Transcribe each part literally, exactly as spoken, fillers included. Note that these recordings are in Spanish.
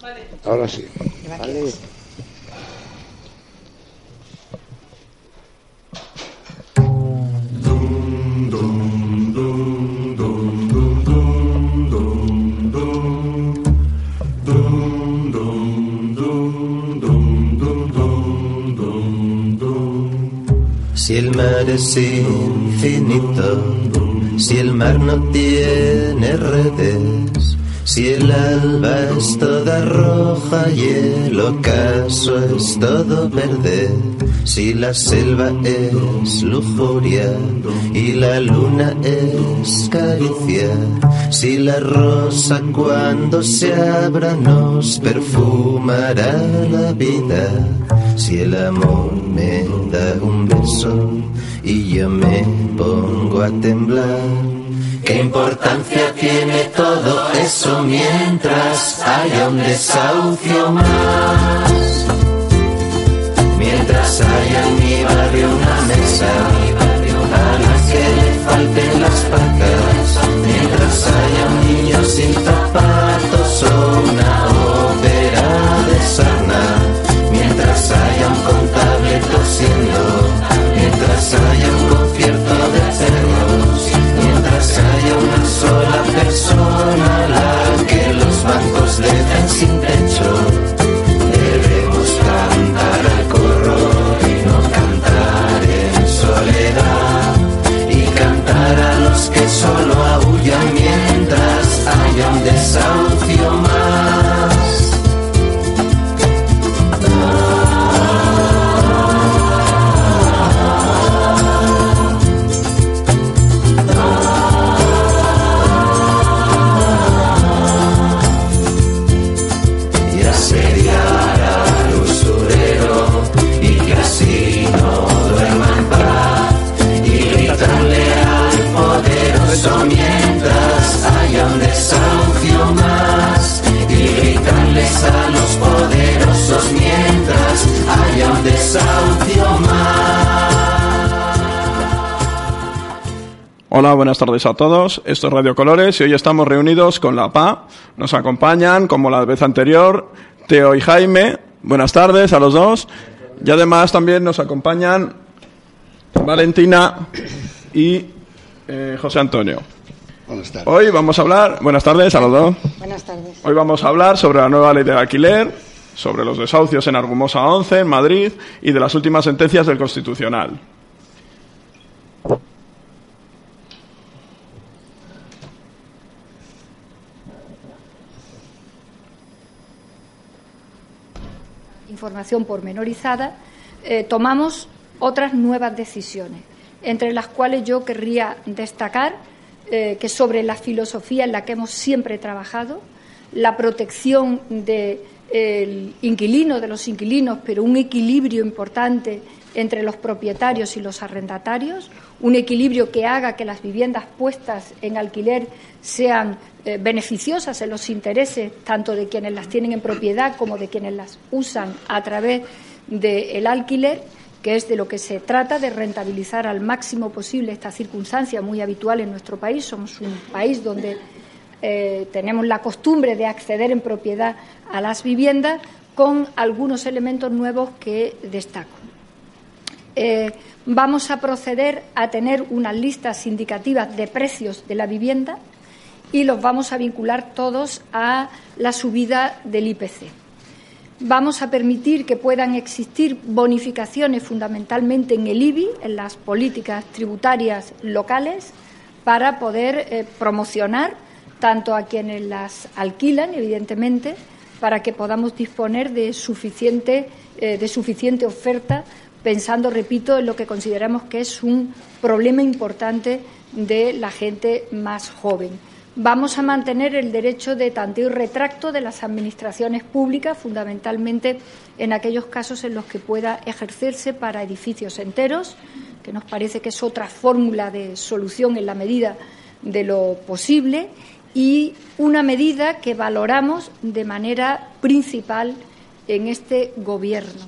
Ahora sí. Vale. Si el mar es infinito, si el mar no tiene redes, si el alba es toda roja y el ocaso es todo verde, si la selva es lujuria y la luna es caricia, si la rosa cuando se abra nos perfumará la vida, si el amor me da un beso y yo me pongo a temblar, ¿qué importancia tiene todo eso mientras haya un desahucio más? Mientras haya en mi barrio una mesa a la que le falten las patas, mientras haya un niño sin zapatos o una ópera de sarna, mientras haya un contable tosiendo, mientras haya un concierto de perros, mientras haya una sola persona a la que los bancos dejen sin techo, debemos cantar al corro y no cantar en soledad, y cantar a los que solo aúllan mientras haya un desahucio más. Mientras haya un desahucio más, y gritarles a los poderosos mientras haya un desahucio más. Hola, buenas tardes a todos. Esto es Radio Colores y hoy estamos reunidos con la P A. Nos acompañan, como la vez anterior, Teo y Jaime. Buenas tardes a los dos. Y además también nos acompañan Valentina y eh, José Antonio. Buenas tardes. Hoy vamos a hablar, buenas tardes a los dos. Buenas tardes. Hoy vamos a hablar sobre la nueva ley del alquiler, sobre los desahucios en Argumosa once, en Madrid, y de las últimas sentencias del Constitucional. Información pormenorizada, eh, tomamos otras nuevas decisiones, entre las cuales yo querría destacar Eh, que sobre la filosofía en la que hemos siempre trabajado, la protección del eh, inquilino, de los inquilinos, pero un equilibrio importante entre los propietarios y los arrendatarios, un equilibrio que haga que las viviendas puestas en alquiler sean eh, beneficiosas en los intereses tanto de quienes las tienen en propiedad como de quienes las usan a través del alquiler, que es de lo que se trata, de rentabilizar al máximo posible esta circunstancia muy habitual en nuestro país. Somos un país donde eh, tenemos la costumbre de acceder en propiedad a las viviendas, con algunos elementos nuevos que destaco. Eh, vamos a proceder a tener unas listas indicativas de precios de la vivienda y los vamos a vincular todos a la subida del I P C. Vamos a permitir que puedan existir bonificaciones fundamentalmente en el I B I, en las políticas tributarias locales, para poder eh, promocionar tanto a quienes las alquilan, evidentemente, para que podamos disponer de suficiente, eh, de suficiente oferta, pensando, repito, en lo que consideramos que es un problema importante de la gente más joven. Vamos a mantener el derecho de tanteo y retracto de las administraciones públicas, fundamentalmente en aquellos casos en los que pueda ejercerse para edificios enteros, que nos parece que es otra fórmula de solución en la medida de lo posible, y una medida que valoramos de manera principal en este Gobierno.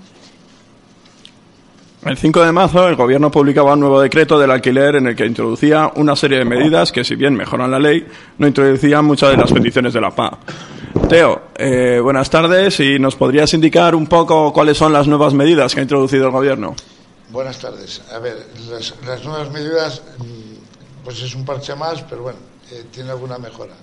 El cinco de marzo el Gobierno publicaba un nuevo decreto del alquiler en el que introducía una serie de medidas que, si bien mejoran la ley, no introducían muchas de las peticiones de la P A. Teo, eh, buenas tardes, y nos podrías indicar un poco cuáles son las nuevas medidas que ha introducido el Gobierno. Buenas tardes. A ver, las, las nuevas medidas, pues es un parche más, pero bueno, eh, tiene alguna mejora.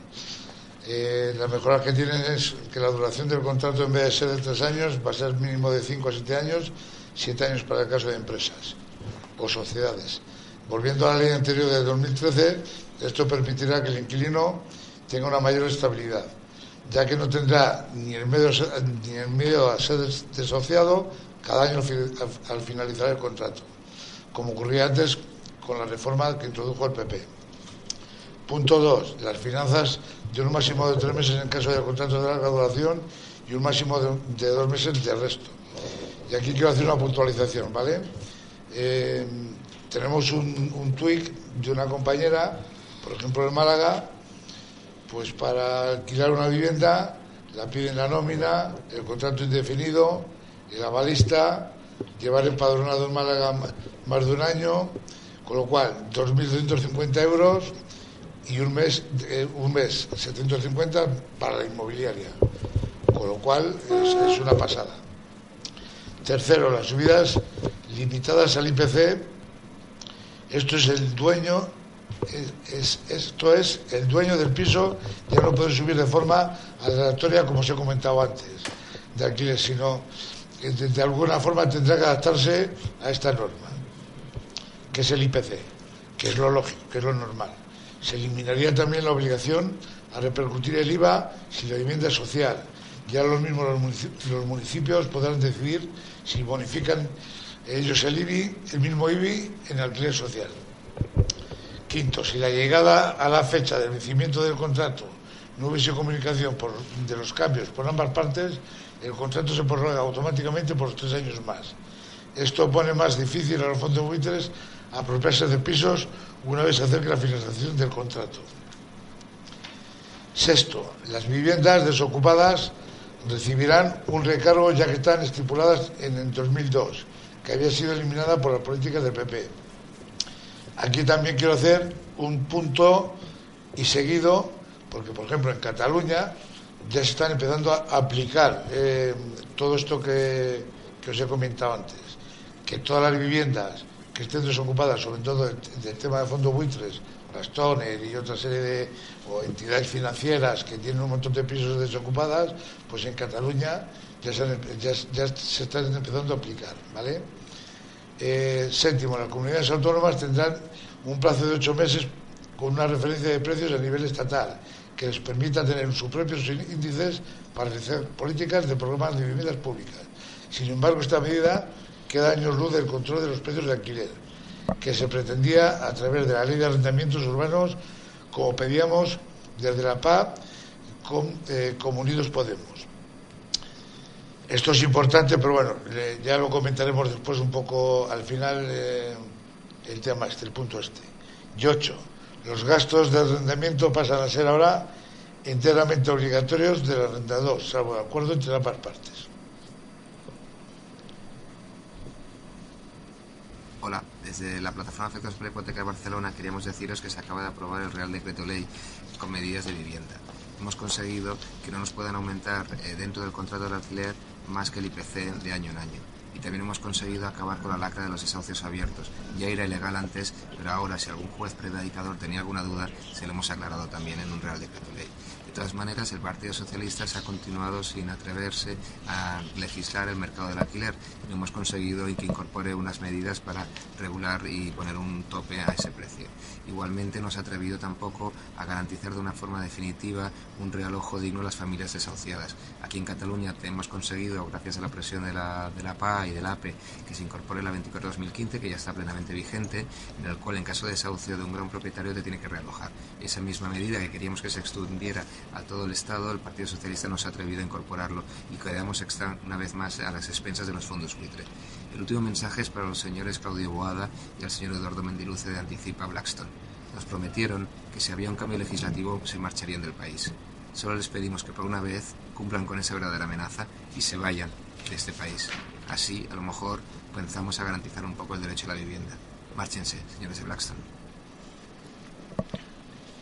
Eh, las mejoras que tienen es que la duración del contrato, en vez de ser de tres años, va a ser mínimo de cinco a siete años, siete años para el caso de empresas o sociedades. Volviendo a la ley anterior de dos mil trece, esto permitirá que el inquilino tenga una mayor estabilidad, ya que no tendrá ni el medio, ni el medio a ser desahuciado cada año al finalizar el contrato, como ocurría antes con la reforma que introdujo el P P. Punto dos. Las finanzas de un máximo de tres meses en caso de contratos de larga duración y un máximo de, de dos meses de resto. Y aquí quiero hacer una puntualización, ¿vale? Eh, tenemos un, un tuit de una compañera, por ejemplo en Málaga, pues para alquilar una vivienda la piden la nómina, el contrato indefinido, el avalista, llevar empadronado en Málaga más de un año, con lo cual dos mil doscientos cincuenta euros y un mes, eh, un mes setecientos cincuenta para la inmobiliaria, con lo cual es, es una pasada. Tercero, las subidas limitadas al I P C. Esto es el dueño, es, es, esto es el dueño del piso, ya no puede subir de forma aleatoria, como os he comentado antes, de alquiler, sino que de, de alguna forma tendrá que adaptarse a esta norma, que es el I P C, que es lo lógico, que es lo normal. Se eliminaría también la obligación a repercutir el I V A si la vivienda es social. Ya los mismos los municipios, los municipios podrán decidir si bonifican ellos el I B I, el mismo I B I, en alquiler social. Quinto, si la llegada a la fecha del vencimiento del contrato no hubiese comunicación por, de los cambios por ambas partes, el contrato se prorroga automáticamente por tres años más. Esto pone más difícil a los fondos buitres apropiarse de pisos una vez se acerque la finalización del contrato. Sexto, las viviendas desocupadas recibirán un recargo ya que están estipuladas en el dos mil dos, que había sido eliminada por las políticas del P P. Aquí también quiero hacer un punto y seguido, porque por ejemplo en Cataluña ya se están empezando a aplicar eh, todo esto que, que os he comentado antes, que todas las viviendas que estén desocupadas, sobre todo del, del tema de fondos buitres, las Toner y otra serie de o entidades financieras que tienen un montón de pisos desocupadas, pues en Cataluña ya se, ya, ya se están empezando a aplicar, ¿vale? Eh, séptimo, las comunidades autónomas tendrán un plazo de ocho meses con una referencia de precios a nivel estatal que les permita tener sus propios índices para realizar políticas de programas de viviendas públicas. Sin embargo, esta medida queda años luz del control de los precios de alquiler, que se pretendía a través de la Ley de Arrendamientos Urbanos, como pedíamos desde la P A con, eh, como Unidos Podemos. Esto es importante, pero bueno, eh, ya lo comentaremos después un poco al final, eh, el tema este, el punto este. Y ocho, los gastos de arrendamiento pasan a ser ahora enteramente obligatorios del arrendador, salvo el acuerdo entre ambas partes. Hola, desde la Plataforma de Afectados por la Hipoteca de Barcelona queríamos deciros que se acaba de aprobar el Real Decreto Ley con medidas de vivienda. Hemos conseguido que no nos puedan aumentar eh, dentro del contrato de alquiler más que el I P C de año en año. Y también hemos conseguido acabar con la lacra de los desahucios abiertos. Ya era ilegal antes, pero ahora si algún juez predicador tenía alguna duda, se lo hemos aclarado también en un Real Decreto Ley. De todas maneras, el Partido Socialista se ha continuado sin atreverse a legislar el mercado del alquiler. Y hemos conseguido que incorpore unas medidas para regular y poner un tope a ese precio. Igualmente no se ha atrevido tampoco a garantizar de una forma definitiva un realojo digno a las familias desahuciadas. Aquí en Cataluña hemos conseguido, gracias a la presión de la, de la P A y del A P E, que se incorpore la veinticuatro barra dos mil quince, que ya está plenamente vigente, en el cual en caso de desahucio de un gran propietario te tiene que realojar. Esa misma medida que queríamos que se extendiera a todo el Estado, el Partido Socialista no se ha atrevido a incorporarlo y quedamos extra una vez más a las expensas de los fondos buitre. El último mensaje es para los señores Claudio Boada y al señor Eduardo Mendiluce de Anticipa Blackstone. Nos prometieron que si había un cambio legislativo se marcharían del país. Solo les pedimos que por una vez cumplan con esa verdadera amenaza y se vayan de este país. Así, a lo mejor, comenzamos a garantizar un poco el derecho a la vivienda. Márchense, señores de Blackstone.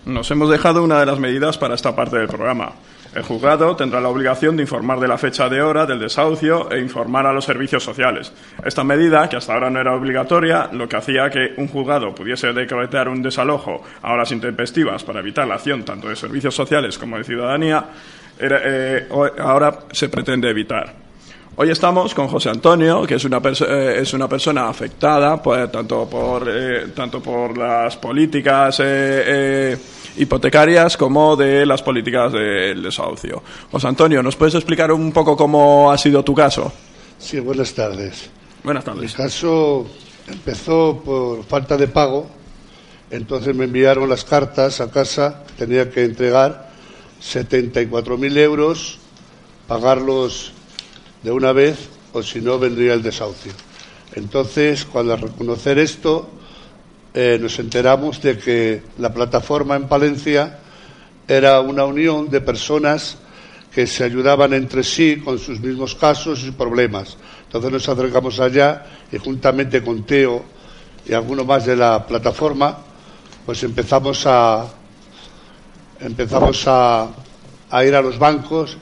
nos hemos dejado una de las medidas para esta parte del programa. El juzgado tendrá la obligación de informar de la fecha de hora del desahucio e informar a los servicios sociales. Esta medida, que hasta ahora no era obligatoria, lo que hacía que un juzgado pudiese decretar un desalojo a horas intempestivas para evitar la acción tanto de servicios sociales como de ciudadanía, era, eh, ahora se pretende evitar. Hoy estamos con José Antonio, que es una, perso- eh, es una persona afectada pues, tanto, por, eh, tanto por las políticas eh, eh, hipotecarias como de las políticas del desahucio. José Antonio, ¿nos puedes explicar un poco cómo ha sido tu caso? Sí, buenas tardes. Buenas tardes. Mi caso empezó por falta de pago, entonces me enviaron las cartas a casa, tenía que entregar setenta y cuatro mil euros, pagarlos de una vez o si no vendría el desahucio. Entonces, cuando al reconocer esto, eh, nos enteramos de que la plataforma en Palencia era una unión de personas que se ayudaban entre sí con sus mismos casos y problemas. Entonces nos acercamos allá y juntamente con Teo y alguno más de la plataforma, pues empezamos a empezamos a, a ir a los bancos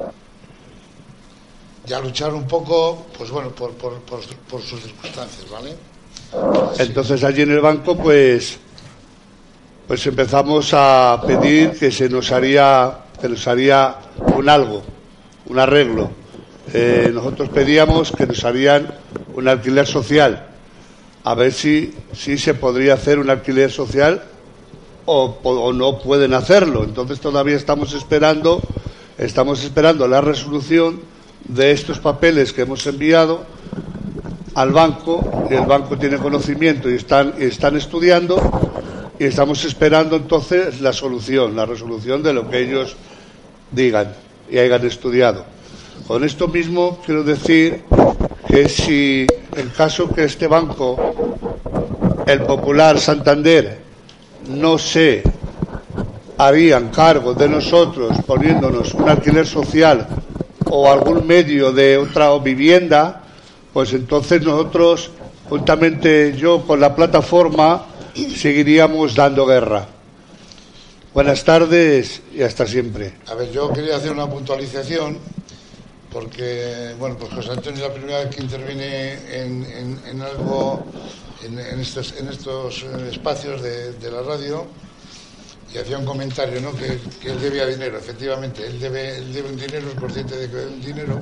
y a luchar un poco, pues bueno, por, por, por, por sus circunstancias, ¿vale? Entonces allí en el banco, pues, pues empezamos a pedir que se nos haría, que nos haría un algo, un arreglo. Eh, nosotros pedíamos que nos harían un alquiler social, a ver si, si se podría hacer un alquiler social o, o no pueden hacerlo. Entonces todavía estamos esperando, estamos esperando la resolución de estos papeles que hemos enviado al banco, y el banco tiene conocimiento y están, y están estudiando, y estamos esperando entonces la solución, la resolución de lo que ellos digan y hayan estudiado. Con esto mismo quiero decir que si en caso que este banco, el Popular Santander, no se harían cargo de nosotros poniéndonos un alquiler social o algún medio de otra vivienda, pues entonces nosotros, juntamente yo con la plataforma, seguiríamos dando guerra. Buenas tardes y hasta siempre. A ver, yo quería hacer una puntualización, porque, bueno, pues José Antonio es la primera vez que interviene en, en, en algo, en, en, estos, en estos espacios de, de la radio, y hacía un comentario, ¿no?, que, que él debía dinero. Efectivamente, él debe, él debe un dinero, es consciente de que debe un dinero,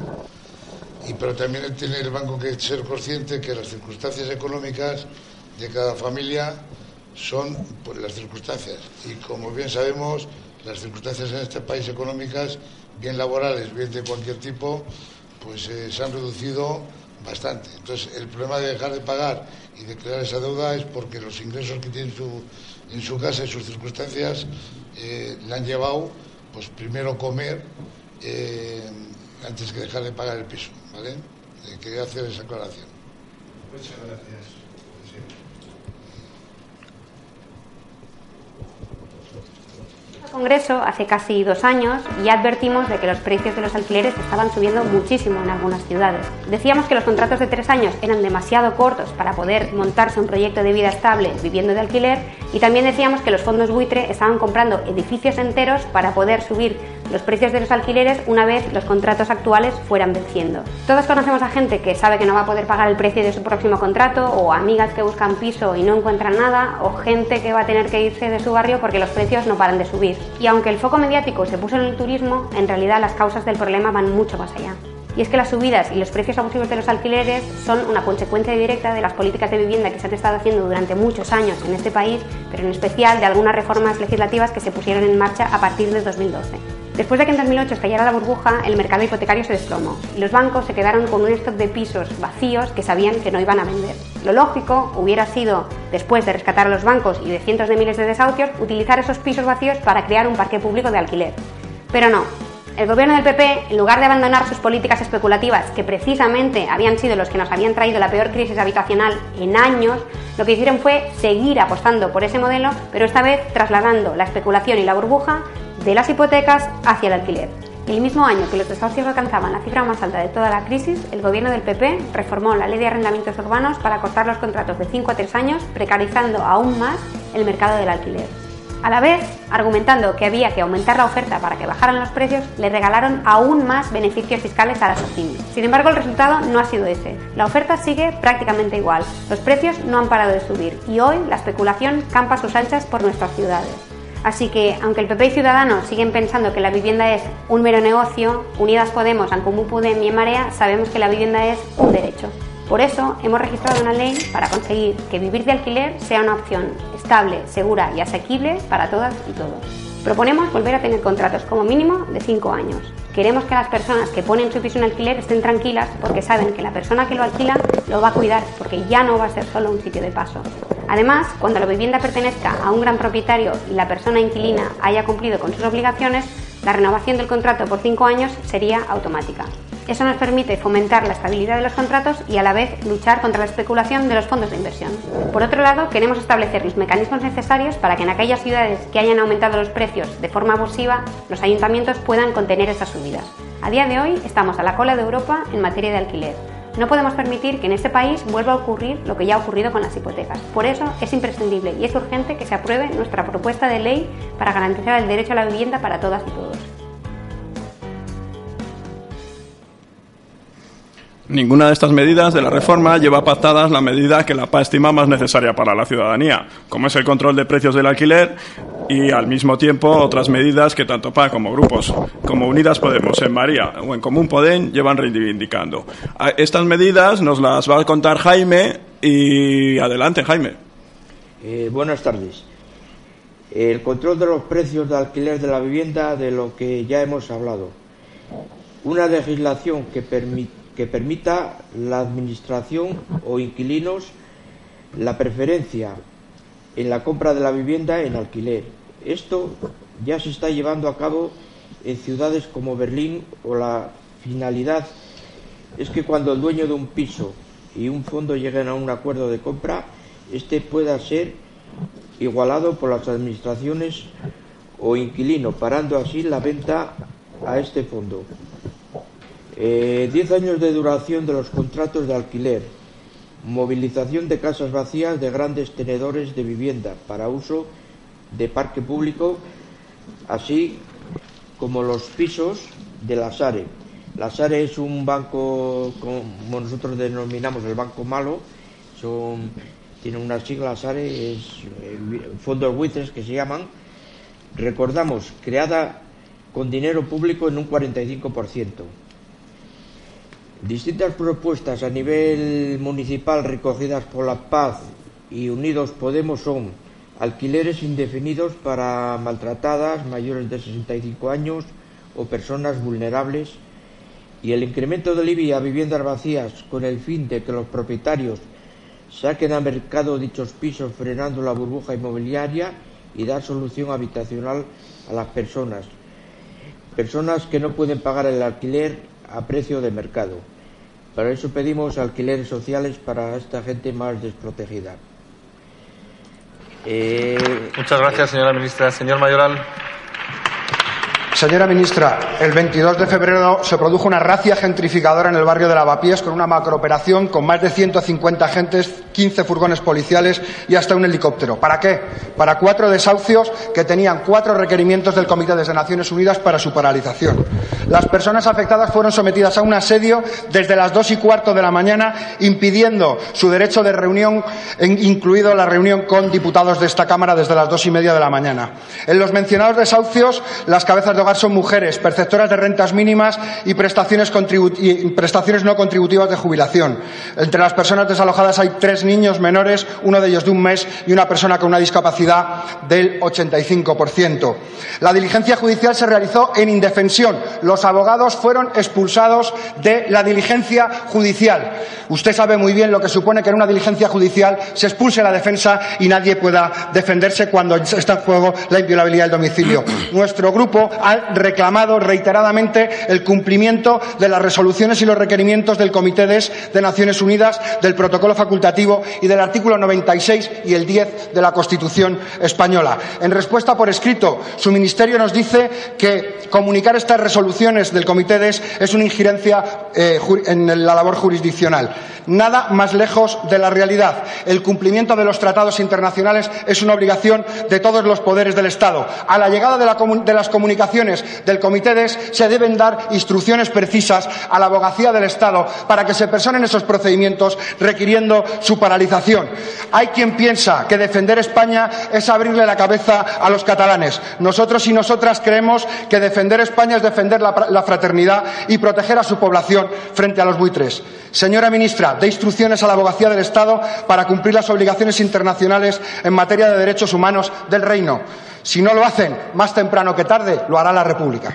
y pero también él tiene el banco que ser consciente que las circunstancias económicas de cada familia son pues, las circunstancias, y como bien sabemos, las circunstancias en este país económicas, bien laborales, bien de cualquier tipo, pues eh, se han reducido bastante. Entonces, el problema de dejar de pagar y de crear esa deuda es porque los ingresos que tiene su, en su casa y sus circunstancias eh, le han llevado, pues primero comer eh, antes que dejar de pagar el piso, ¿vale? Eh, quería hacer esa aclaración. Muchas gracias. Congreso hace casi dos años y advertimos de que los precios de los alquileres estaban subiendo muchísimo en algunas ciudades. Decíamos que los contratos de tres años eran demasiado cortos para poder montarse un proyecto de vida estable viviendo de alquiler, y también decíamos que los fondos buitre estaban comprando edificios enteros para poder subir los precios de los alquileres una vez los contratos actuales fueran venciendo. Todos conocemos a gente que sabe que no va a poder pagar el precio de su próximo contrato, o amigas que buscan piso y no encuentran nada, o gente que va a tener que irse de su barrio porque los precios no paran de subir. Y aunque el foco mediático se puso en el turismo, en realidad las causas del problema van mucho más allá. Y es que las subidas y los precios abusivos de los alquileres son una consecuencia directa de las políticas de vivienda que se han estado haciendo durante muchos años en este país, pero en especial de algunas reformas legislativas que se pusieron en marcha a partir de dos mil doce. Después de que en dos mil ocho estallara la burbuja, el mercado hipotecario se desplomó y los bancos se quedaron con un stock de pisos vacíos que sabían que no iban a vender. Lo lógico hubiera sido, después de rescatar a los bancos y de cientos de miles de desahucios, utilizar esos pisos vacíos para crear un parque público de alquiler. Pero no. El gobierno del P P, en lugar de abandonar sus políticas especulativas, que precisamente habían sido los que nos habían traído la peor crisis habitacional en años, lo que hicieron fue seguir apostando por ese modelo, pero esta vez trasladando la especulación y la burbuja de las hipotecas hacia el alquiler. El mismo año que los desahucios alcanzaban la cifra más alta de toda la crisis, el gobierno del P P reformó la ley de arrendamientos urbanos para cortar los contratos de cinco a tres años, precarizando aún más el mercado del alquiler. A la vez, argumentando que había que aumentar la oferta para que bajaran los precios, le regalaron aún más beneficios fiscales a las pymes. Sin embargo, el resultado no ha sido ese. La oferta sigue prácticamente igual, los precios no han parado de subir y hoy la especulación campa a sus anchas por nuestras ciudades. Así que, aunque el P P y Ciudadanos siguen pensando que la vivienda es un mero negocio, Unidas Podemos, En Comú Podem y En Marea sabemos que la vivienda es un derecho. Por eso hemos registrado una ley para conseguir que vivir de alquiler sea una opción estable, segura y asequible para todas y todos. Proponemos volver a tener contratos como mínimo de cinco años. Queremos que las personas que ponen su piso en alquiler estén tranquilas porque saben que la persona que lo alquila lo va a cuidar porque ya no va a ser solo un sitio de paso. Además, cuando la vivienda pertenezca a un gran propietario y la persona inquilina haya cumplido con sus obligaciones, la renovación del contrato por cinco años sería automática. Eso nos permite fomentar la estabilidad de los contratos y a la vez luchar contra la especulación de los fondos de inversión. Por otro lado, queremos establecer los mecanismos necesarios para que en aquellas ciudades que hayan aumentado los precios de forma abusiva, los ayuntamientos puedan contener esas subidas. A día de hoy estamos a la cola de Europa en materia de alquiler. No podemos permitir que en este país vuelva a ocurrir lo que ya ha ocurrido con las hipotecas. Por eso es imprescindible y es urgente que se apruebe nuestra propuesta de ley para garantizar el derecho a la vivienda para todas y todos. Ninguna de estas medidas de la reforma lleva pactadas la medida que la P A estima más necesaria para la ciudadanía, como es el control de precios del alquiler y, al mismo tiempo, otras medidas que tanto P A como grupos como Unidas Podemos, En Marea o En Comú Podem llevan reivindicando. Estas medidas nos las va a contar Jaime y adelante, Jaime. Eh, buenas tardes. El control de los precios de alquiler de la vivienda, de lo que ya hemos hablado. Una legislación que permite que permita la administración o inquilinos la preferencia en la compra de la vivienda en alquiler. Esto ya se está llevando a cabo en ciudades como Berlín, o la finalidad es que cuando el dueño de un piso y un fondo lleguen a un acuerdo de compra, este pueda ser igualado por las administraciones o inquilino, parando así la venta a este fondo. Eh, diez años de duración de los contratos de alquiler, movilización de casas vacías de grandes tenedores de vivienda para uso de parque público, así como los pisos de la SARE. La SARE es un banco, como nosotros denominamos el banco malo, son, tiene unas siglas, SARE, es eh, fondos buitres que se llaman. Recordamos, creada con dinero público en un cuarenta y cinco por ciento. Distintas propuestas a nivel municipal recogidas por la Paz y Unidos Podemos son alquileres indefinidos para maltratadas, mayores de sesenta y cinco años o personas vulnerables, y el incremento del I B I a viviendas vacías con el fin de que los propietarios saquen al mercado dichos pisos, frenando la burbuja inmobiliaria y dar solución habitacional a las personas, personas que no pueden pagar el alquiler a precio de mercado. Para eso pedimos alquileres sociales para esta gente más desprotegida. Eh... Muchas gracias, señora ministra. Señor Mayoral. Señora ministra, el veintidós de febrero se produjo una racia gentrificadora en el barrio de Lavapiés con una macrooperación con más de ciento cincuenta agentes, quince furgones policiales y hasta un helicóptero. ¿Para qué? Para cuatro desahucios que tenían cuatro requerimientos del Comité de Naciones Unidas para su paralización. Las personas afectadas fueron sometidas a un asedio desde las dos y cuarto de la mañana, impidiendo su derecho de reunión, incluido la reunión con diputados de esta Cámara desde las dos y media de la mañana. En los mencionados desahucios, las cabezas de hogar son mujeres perceptoras de rentas mínimas y prestaciones, y prestaciones no contributivas de jubilación. Entre las personas desalojadas hay tres niños menores, uno de ellos de un mes y una persona con una discapacidad del ochenta y cinco por ciento. La diligencia judicial se realizó en indefensión. Los abogados fueron expulsados de la diligencia judicial. Usted sabe muy bien lo que supone que en una diligencia judicial se expulse la defensa y nadie pueda defenderse cuando está en juego la inviolabilidad del domicilio. Nuestro grupo ha Internacional reclamado reiteradamente el cumplimiento de las resoluciones y los requerimientos del Comité de, de Naciones Unidas, del Protocolo Facultativo y del artículo noventa y seis y el diez de la Constitución española. En respuesta por escrito, su Ministerio nos dice que comunicar estas resoluciones del Comité de es una injerencia eh, en la labor jurisdiccional. Nada más lejos de la realidad. El cumplimiento de los tratados internacionales es una obligación de todos los poderes del Estado. A la llegada de, la de las comunicaciones del Comité de es se deben dar instrucciones precisas a la abogacía del Estado para que se personen esos procedimientos, requiriendo su paralización. Hay quien piensa que defender España es abrirle la cabeza a los catalanes. Nosotros y nosotras creemos que defender España es defender la, la fraternidad y proteger a su población frente a los buitres. Señora ministra, dé instrucciones a la abogacía del Estado para cumplir las obligaciones internacionales en materia de derechos humanos del Reino. Si no lo hacen, más temprano que tarde, lo hará la República.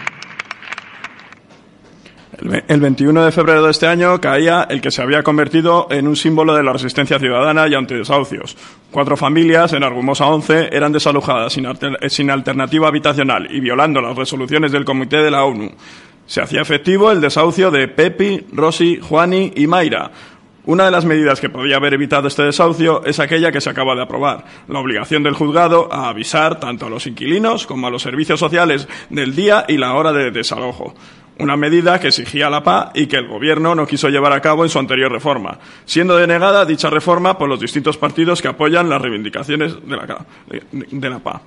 El veintiuno de febrero de este año caía el que se había convertido en un símbolo de la resistencia ciudadana y antidesahucios. Cuatro familias, en Argumosa once, eran desalojadas sin, alter sin alternativa habitacional y violando las resoluciones del Comité de la ONU. Se hacía efectivo el desahucio de Pepi, Rosy, Juani y Mayra. Una de las medidas que podía haber evitado este desahucio es aquella que se acaba de aprobar, la obligación del juzgado a avisar tanto a los inquilinos como a los servicios sociales del día y la hora de desalojo. Una medida que exigía la P A y que el Gobierno no quiso llevar a cabo en su anterior reforma, siendo denegada dicha reforma por los distintos partidos que apoyan las reivindicaciones de la, de, de la P A.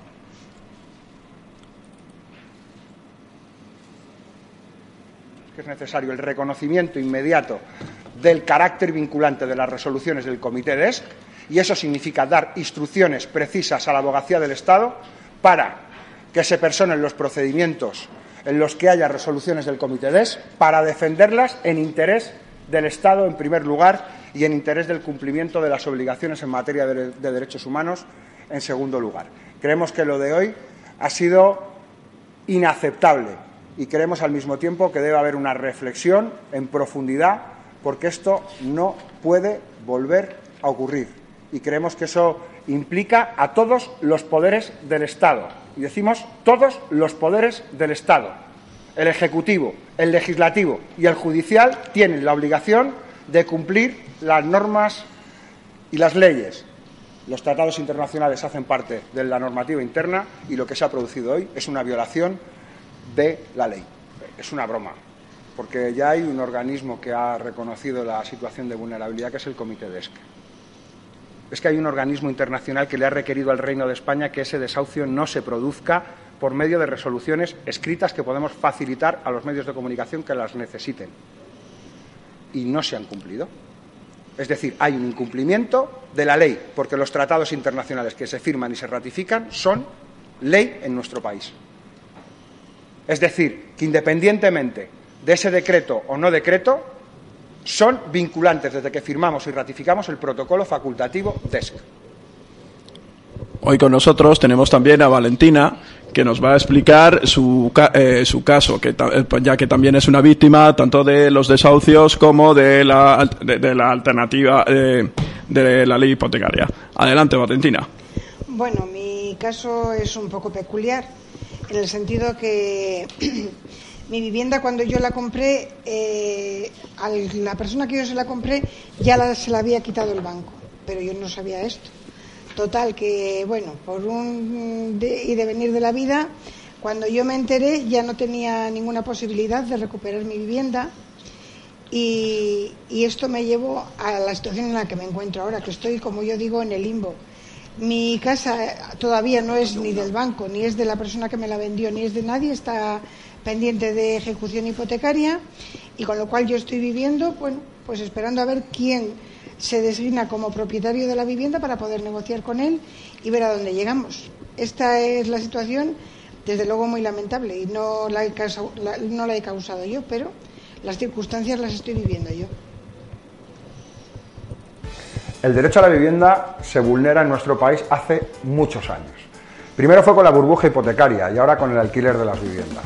Que es necesario el reconocimiento inmediato del carácter vinculante de las resoluciones del Comité de es y eso significa dar instrucciones precisas a la abogacía del Estado para que se personen los procedimientos en los que haya resoluciones del Comité de es para defenderlas en interés del Estado, en primer lugar, y en interés del cumplimiento de las obligaciones en materia de, de derechos humanos, en segundo lugar. Creemos que lo de hoy ha sido inaceptable y creemos al mismo tiempo que debe haber una reflexión en profundidad porque esto no puede volver a ocurrir. Y creemos que eso implica a todos los poderes del Estado. Y decimos todos los poderes del Estado. El Ejecutivo, el Legislativo y el Judicial tienen la obligación de cumplir las normas y las leyes. Los tratados internacionales hacen parte de la normativa interna y lo que se ha producido hoy es una violación de la ley. Es una broma, porque ya hay un organismo que ha reconocido la situación de vulnerabilidad, que es el Comité de es. Es que hay un organismo internacional que le ha requerido al Reino de España que ese desahucio no se produzca por medio de resoluciones escritas que podemos facilitar a los medios de comunicación que las necesiten. Y no se han cumplido. Es decir, hay un incumplimiento de la ley, porque los tratados internacionales que se firman y se ratifican son ley en nuestro país. Es decir, que independientemente de ese decreto o no decreto, son vinculantes desde que firmamos y ratificamos el protocolo facultativo de es. Hoy con nosotros tenemos también a Valentina, que nos va a explicar su, eh, su caso, que ya que también es una víctima tanto de los desahucios como de la, de, de la alternativa eh, de la ley hipotecaria. Adelante, Valentina. Bueno, mi caso es un poco peculiar, en el sentido que mi vivienda, cuando yo la compré, eh, a la persona que yo se la compré ya la, se la había quitado el banco, pero yo no sabía esto. Total, que bueno, por un de, y de venir de la vida, cuando yo me enteré ya no tenía ninguna posibilidad de recuperar mi vivienda y, y esto me llevó a la situación en la que me encuentro ahora, que estoy, como yo digo, en el limbo. Mi casa todavía no es ni del banco, ni es de la persona que me la vendió, ni es de nadie, está pendiente de ejecución hipotecaria y con lo cual yo estoy viviendo, bueno, pues esperando a ver quién se designa como propietario de la vivienda para poder negociar con él y ver a dónde llegamos. Esta es la situación, desde luego muy lamentable y no la he causado, la, no la he causado yo, pero las circunstancias las estoy viviendo yo. El derecho a la vivienda se vulnera en nuestro país hace muchos años. Primero fue con la burbuja hipotecaria y ahora con el alquiler de las viviendas.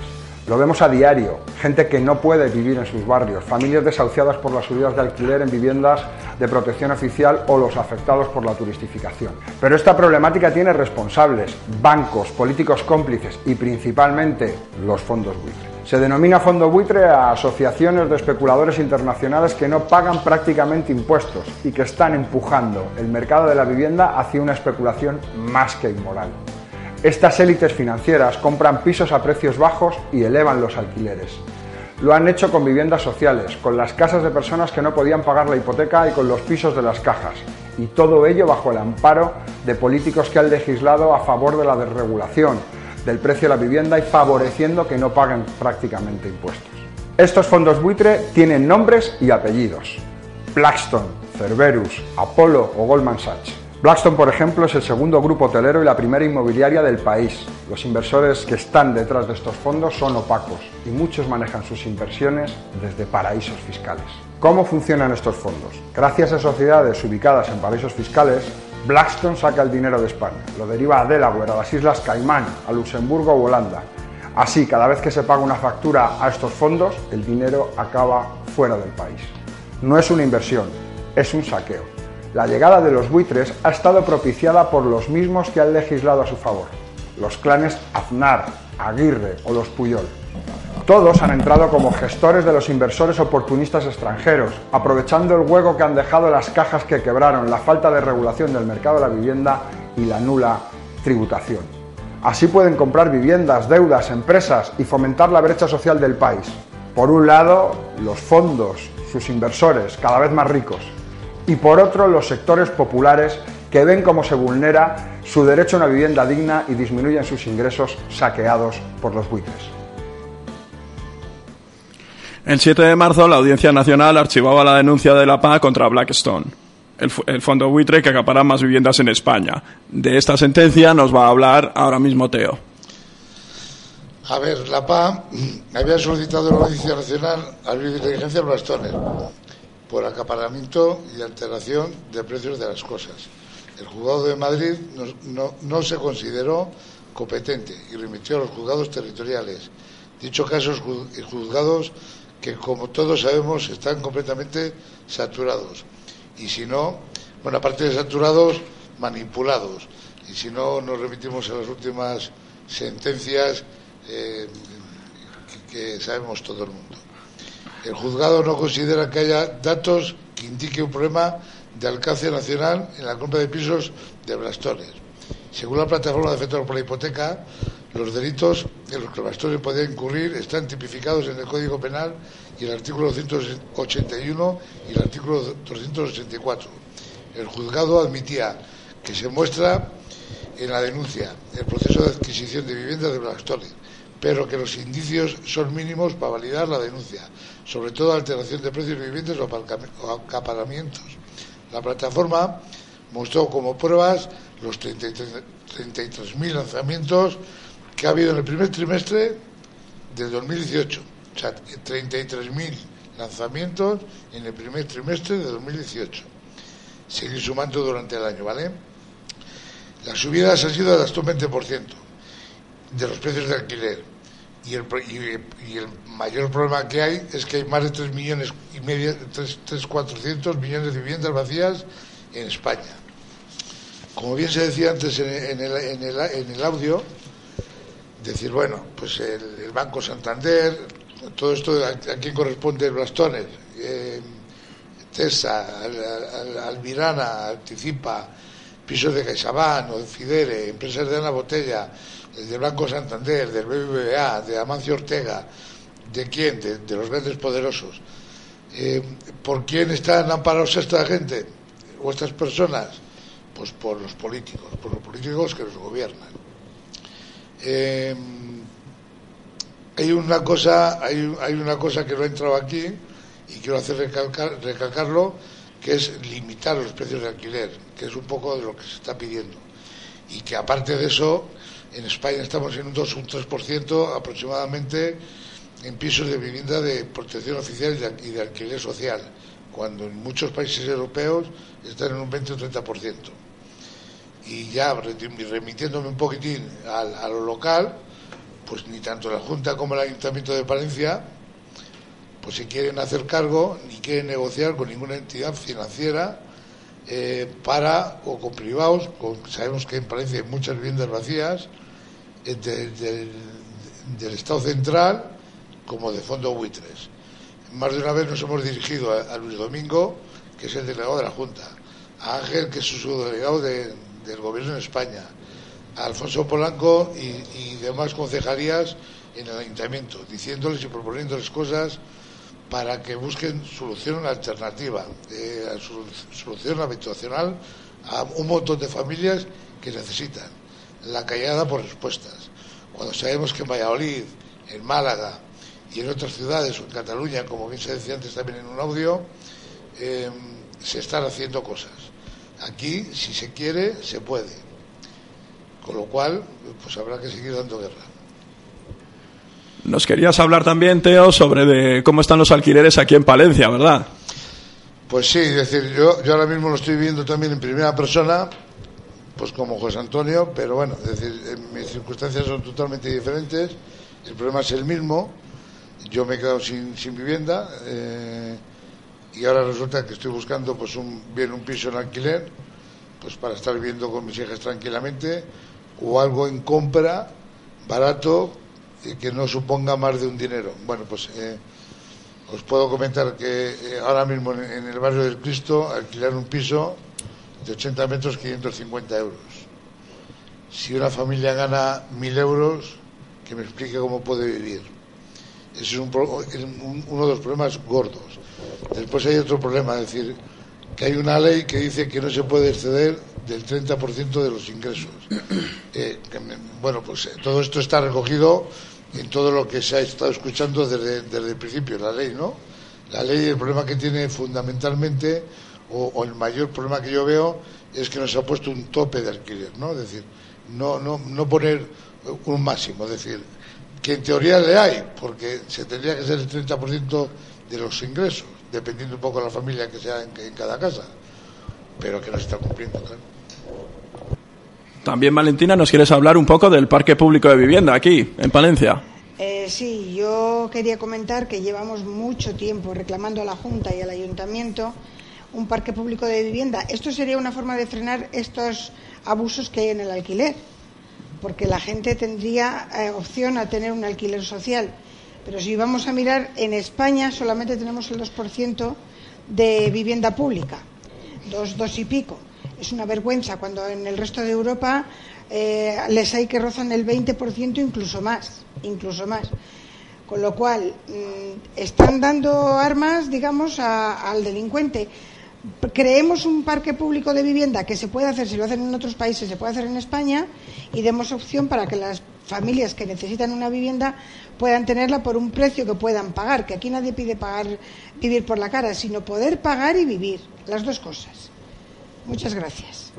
Lo vemos a diario, gente que no puede vivir en sus barrios, familias desahuciadas por las subidas de alquiler en viviendas de protección oficial o los afectados por la turistificación. Pero esta problemática tiene responsables, bancos, políticos cómplices y principalmente los fondos buitre. Se denomina fondo buitre a asociaciones de especuladores internacionales que no pagan prácticamente impuestos y que están empujando el mercado de la vivienda hacia una especulación más que inmoral. Estas élites financieras compran pisos a precios bajos y elevan los alquileres. Lo han hecho con viviendas sociales, con las casas de personas que no podían pagar la hipoteca y con los pisos de las cajas. Y todo ello bajo el amparo de políticos que han legislado a favor de la desregulación del precio de la vivienda y favoreciendo que no paguen prácticamente impuestos. Estos fondos buitre tienen nombres y apellidos: Blackstone, Cerberus, Apollo o Goldman Sachs. Blackstone, por ejemplo, es el segundo grupo hotelero y la primera inmobiliaria del país. Los inversores que están detrás de estos fondos son opacos y muchos manejan sus inversiones desde paraísos fiscales. ¿Cómo funcionan estos fondos? Gracias a sociedades ubicadas en paraísos fiscales, Blackstone saca el dinero de España, lo deriva a Delaware, a las Islas Caimán, a Luxemburgo o Holanda. Así, cada vez que se paga una factura a estos fondos, el dinero acaba fuera del país. No es una inversión, es un saqueo. La llegada de los buitres ha estado propiciada por los mismos que han legislado a su favor, los clanes Aznar, Aguirre o los Puyol. Todos han entrado como gestores de los inversores oportunistas extranjeros, aprovechando el hueco que han dejado las cajas que quebraron, la falta de regulación del mercado de la vivienda y la nula tributación. Así pueden comprar viviendas, deudas, empresas y fomentar la brecha social del país. Por un lado, los fondos, sus inversores, cada vez más ricos, y por otro, los sectores populares que ven cómo se vulnera su derecho a una vivienda digna y disminuyen sus ingresos saqueados por los buitres. El siete de marzo, la Audiencia Nacional archivaba la denuncia de la P A contra Blackstone, el, el fondo buitre que acapara más viviendas en España. De esta sentencia nos va a hablar ahora mismo Teo. A ver, la P A había solicitado a la Audiencia Nacional abrir diligencia a Blackstone por acaparamiento y alteración de precios de las cosas. El juzgado de Madrid no, no, no se consideró competente y remitió a los juzgados territoriales. Dichos casos juzgados que, como todos sabemos, están completamente saturados. Y si no, bueno, aparte de saturados, manipulados. Y si no, nos remitimos a las últimas sentencias eh, que, que sabemos todo el mundo. El juzgado no considera que haya datos que indiquen un problema de alcance nacional en la compra de pisos de Blackstone. Según la plataforma de afectados por la hipoteca, los delitos en los que Blackstone podía incurrir están tipificados en el Código Penal y el artículo ciento ochenta y uno y el artículo doscientos ochenta y cuatro. El juzgado admitía que se muestra en la denuncia el proceso de adquisición de viviendas de Blackstone, pero que los indicios son mínimos para validar la denuncia, sobre todo alteración de precios de viviendas o acaparamientos. La plataforma mostró como pruebas los treinta y tres mil lanzamientos que ha habido en el primer trimestre del dos mil dieciocho. O sea, treinta y tres mil lanzamientos en el primer trimestre de dos mil dieciocho. Seguir sumando durante el año, ¿vale? Las subidas han sido de hasta un veinte por ciento de los precios de alquiler. Y el, y, y el mayor problema que hay es que hay más de tres millones y medio, tres cuatrocientos millones de viviendas vacías en España. Como bien se decía antes en, en, el, en, el, en el audio, decir, bueno, pues el, el Banco Santander, todo esto, ¿a, a quién corresponde el Blackstone? Eh, Tesa, al, al, Almirana, Anticipa, Pisos de CaixaBank o de Fidere, Empresas de Ana Botella, del Banco Santander, del B B V A, de Amancio Ortega. ¿De quién? De, de los grandes poderosos. Eh, ¿Por quién están amparados esta gente o estas personas? Pues por los políticos, por los políticos que los gobiernan. Eh, hay una cosa, hay, hay una cosa que no ha entrado aquí y quiero hacer recalcar, recalcarlo, que es limitar los precios de alquiler, que es un poco de lo que se está pidiendo. Y que aparte de eso, en España estamos en un dos o un tres por ciento aproximadamente en pisos de vivienda de protección oficial y de alquiler social, cuando en muchos países europeos están en un veinte o treinta por ciento. Y ya remitiéndome un poquitín a, a lo local, pues ni tanto la Junta como el Ayuntamiento de Palencia pues se quieren hacer cargo ni quieren negociar con ninguna entidad financiera eh, para, o con privados, con, sabemos que en Palencia hay muchas viviendas vacías eh, de, de, del Estado central como de fondo buitres. Más de una vez nos hemos dirigido a, a Luis Domingo, que es el delegado de la Junta, a Ángel, que es su delegado de, del Gobierno en España, a Alfonso Polanco y, y demás concejalías en el Ayuntamiento, diciéndoles y proponiéndoles cosas para que busquen solución alternativa, eh, solución habitacional a un montón de familias que necesitan la callada por respuestas. Cuando sabemos que en Valladolid, en Málaga y en otras ciudades o en Cataluña, como bien se decía antes también en un audio, eh, se están haciendo cosas. Aquí, si se quiere, se puede. Con lo cual, pues habrá que seguir dando guerra. Nos querías hablar también, Teo, sobre de cómo están los alquileres aquí en Palencia, ¿verdad? Pues sí, es decir, yo, yo ahora mismo lo estoy viendo también en primera persona, pues como José Antonio, pero bueno, es decir, en mis circunstancias son totalmente diferentes, el problema es el mismo, yo me he quedado sin, sin vivienda eh, y ahora resulta que estoy buscando pues un, bien un piso en alquiler, pues para estar viviendo con mis hijas tranquilamente, o algo en compra, barato, y que no suponga más de un dinero. Bueno, pues eh, os puedo comentar que eh, ahora mismo en, en el barrio del Cristo alquilar un piso de ochenta metros, quinientos cincuenta euros. Si una familia gana mil euros, que me explique cómo puede vivir. Ese es un, un, uno de los problemas gordos. Después hay otro problema, es decir, que hay una ley que dice que no se puede exceder del treinta por ciento de los ingresos. Eh, que me, bueno, pues eh, todo esto está recogido en todo lo que se ha estado escuchando desde, desde el principio, la ley, ¿no? La ley, el problema que tiene fundamentalmente, o, o el mayor problema que yo veo, es que nos ha puesto un tope de alquiler, ¿no? Es decir, no, no, no poner un máximo, es decir, que en teoría le hay, porque se tendría que ser el treinta por ciento de los ingresos, dependiendo un poco de la familia que sea en, en cada casa, pero que no se está cumpliendo, claro. También, Valentina, nos quieres hablar un poco del parque público de vivienda aquí, en Palencia. Eh, sí, yo quería comentar que llevamos mucho tiempo reclamando a la Junta y al Ayuntamiento un parque público de vivienda. Esto sería una forma de frenar estos abusos que hay en el alquiler, porque la gente tendría eh, opción a tener un alquiler social. Pero si vamos a mirar, en España solamente tenemos el dos por ciento de vivienda pública, dos, dos y pico. Es una vergüenza cuando en el resto de Europa eh, les hay que rozan el veinte por ciento, incluso más, incluso más. Con lo cual, mmm, están dando armas, digamos, a, al delincuente. Creemos un parque público de vivienda que se puede hacer, si lo hacen en otros países, se puede hacer en España, y demos opción para que las familias que necesitan una vivienda puedan tenerla por un precio que puedan pagar, que aquí nadie pide pagar, vivir por la cara, sino poder pagar y vivir, las dos cosas. Muchas gracias.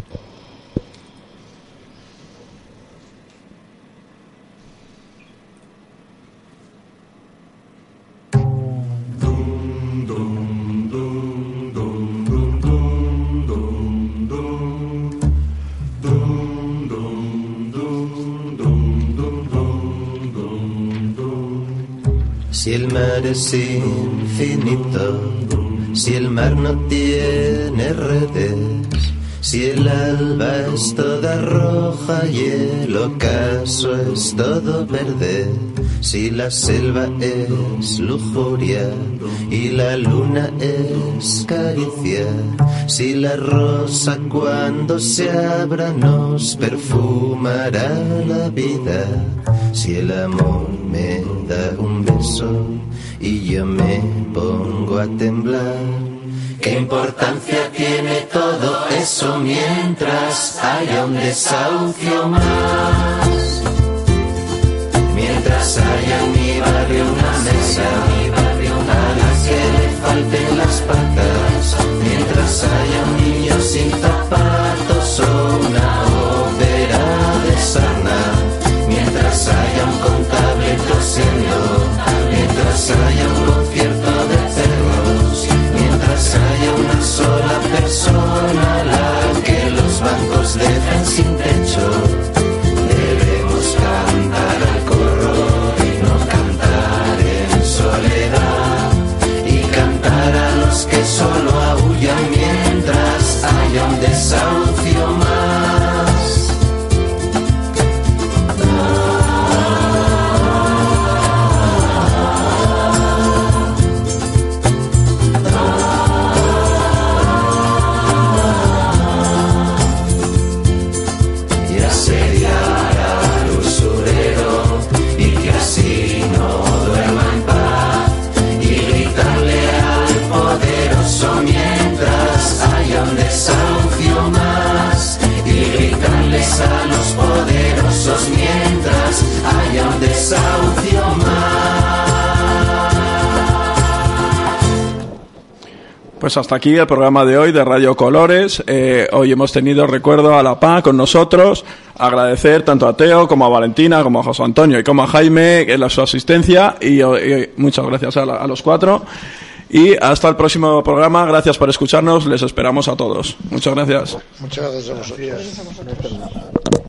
Si el mar es infinito, si el mar no tiene redes, si el alba es toda roja y el ocaso es todo verde, si la selva es lujuria y la luna es caricia, si la rosa cuando se abra nos perfumará la vida, si el amor me da un beso y yo me pongo a temblar, ¿qué importancia tiene todo eso mientras haya un desahucio más? Mientras haya en mi barrio una mesa a la que le falten las patas, mientras haya un niño sin zapatos o una ópera de sarna, mientras haya un contable tosiendo, mientras haya un concierto de perros, mientras haya una sola persona a la que los bancos dejan sin techo, debemos cantar al coro Pues hasta aquí el programa de hoy de Radio Colores. Eh, hoy hemos tenido, recuerdo, a la P A con nosotros. Agradecer tanto a Teo como a Valentina, como a José Antonio y como a Jaime en su asistencia. Y, y muchas gracias a, la, a los cuatro. Y hasta el próximo programa. Gracias por escucharnos. Les esperamos a todos. Muchas gracias. Muchas gracias a vosotros. Gracias a vosotros.